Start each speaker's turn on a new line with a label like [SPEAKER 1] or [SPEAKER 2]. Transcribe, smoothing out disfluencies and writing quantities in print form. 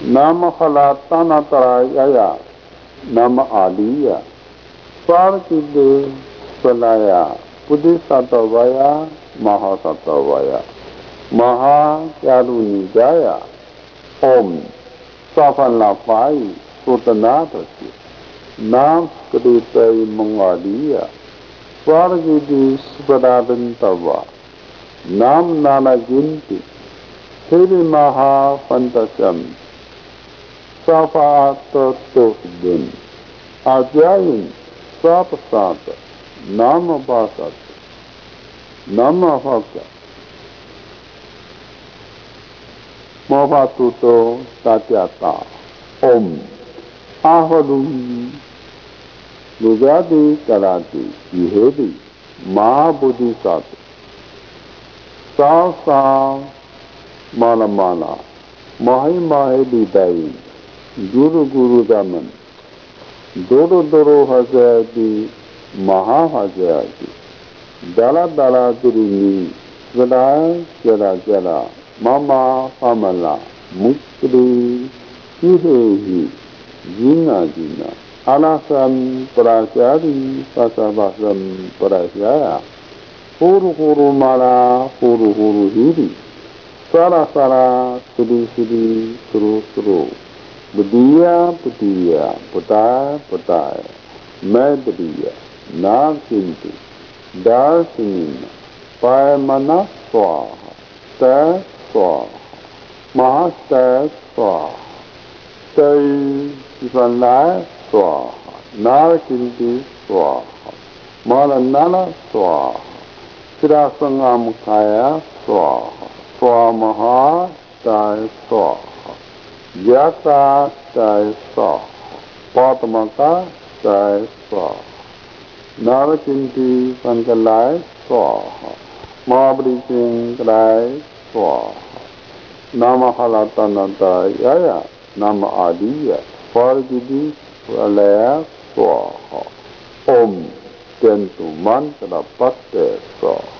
[SPEAKER 1] नाम खलाताना तराया नाम आलिया स्वार्थिदे स्वलाया पुदिसतवया महासतवया महा चारुनिजाया ओम सफलपाई सुतनाथस्य नाम कृतय मंगालिया स्वार्थिदे स्वरादंतवा नाम नाना गिनती श्री महाफंतसम सफातोदिन आज्यायन स्वापसात नाम भाषत नाम भक्त मोभातुतो तात्याता ओम आहलुही लुगादि कराती विहेदी महाबुद्धिसात सा माला माला माही माही बिदाई गुरु गुरु दामन दोरो दोरो हजादी महा हजादी दला दला दुरुनी जरा जरा जरा मामा पामला मुक्ति ही जीना जीना अनासन पराचारी पासाभासम पराचाया हुरु हुरु माला हुरु हुरु हिरी सारा सारा सुरी सुरी सुरु सुरु बुदिया बुदिया बुताय बुताय मैं बुदिया नाम चिंती दार सिंह पाय मना स्वाहा तय स्वाहा महास्तय स्वाहा तय संलाय स्वाहा नार चिंती स्वाहा माला नाना स्वाहा सिरा संगम खाया स्वाहा स्वामहा तय स्वाहा ज्ञाता तय स्वाहा पातमता तय स्वाहा नारचिंती संकलाय स्वाहा महाबली सिंह कराय स्वाहा नाम हलातनतया नाम आदिया परगिदी प्रलय स्वाहा ओम जंतु मंत्र पत्ते स्वाहा